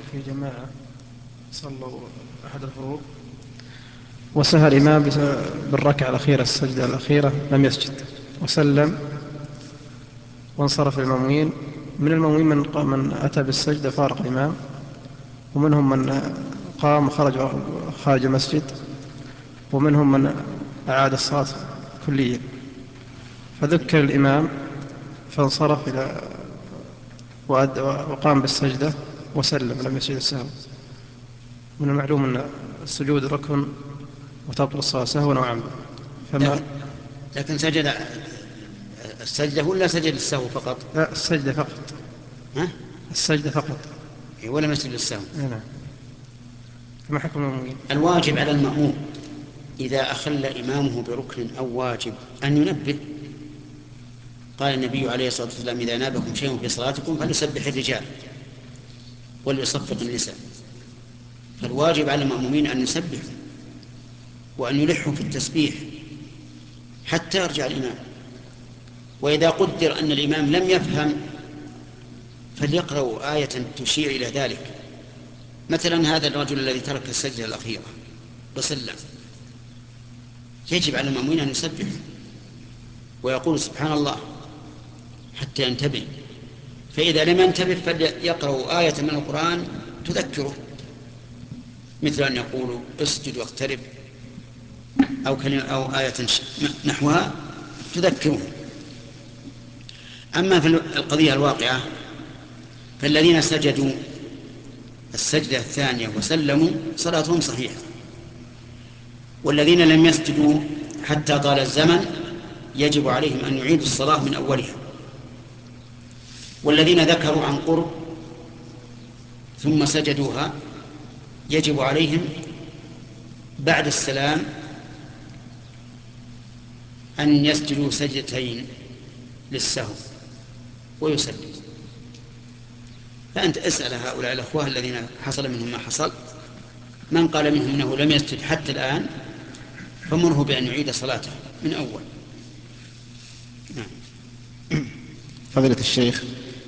فيك في جماعة صلوا أحد الفروض وسهى الإمام بالركعة الأخيرة السجدة الأخيرة لم يسجد وسلم وانصرف المأمومين. من المأمومين من أتى بالسجدة فارق الإمام، ومنهم من قام وخرج خارج المسجد، ومنهم من أعاد الصلاة كليا. فذكر الإمام فانصرف وقام بالسجدة وسلم لم يسجد السهو. من المعلوم أن السجود ركن وتبطل الصلاة سهوا أو عمدا. لكن سجد السجدة ولا سجد السهو فقط؟ لا، السجدة فقط. ها؟ السجدة فقط ولا مسجد السهو؟ نعم. كما حكم المؤمنين. الواجب على المأموم إذا أخل إمامه بركن أو واجب أن ينبه. قال النبي عليه الصلاة والسلام: إذا نابكم شيء في صلاتكم فليسبح الرجال وليصفق النساء. فالواجب على المأمومين أن يسبحوا وأن يلحوا في التسبيح حتى يرجع الإمام. وإذا قدر أن الإمام لم يفهم فليقرأوا آية تشير إلى ذلك. مثلا هذا الرجل الذي ترك السجدة الأخيرة وسلم، يجب على المأمومين أن يسبح ويقول سبحان الله حتى ينتبه. فإذا لم ينتبه فليقرأوا آية من القرآن تذكره، مثل أن يقولوا اسجد واقترب أو آية نحوها تذكره. أما في القضية الواقعة فالذين سجدوا السجدة الثانية وسلموا صلاتهم صحيحة، والذين لم يسجدوا حتى طال الزمن يجب عليهم أن يعيدوا الصلاة من أولها. والذين ذكروا عن قرب ثم سجدوها يجب عليهم بعد السلام أن يسجدوا سجدتين للسهو ويسلم. فأنت اسأل هؤلاء الأخوة الذين حصل منهم ما حصل، من قال منهم أنه لم يسجد حتى الآن فمره بأن يعيد صلاته من أول. فضيلة الشيخ،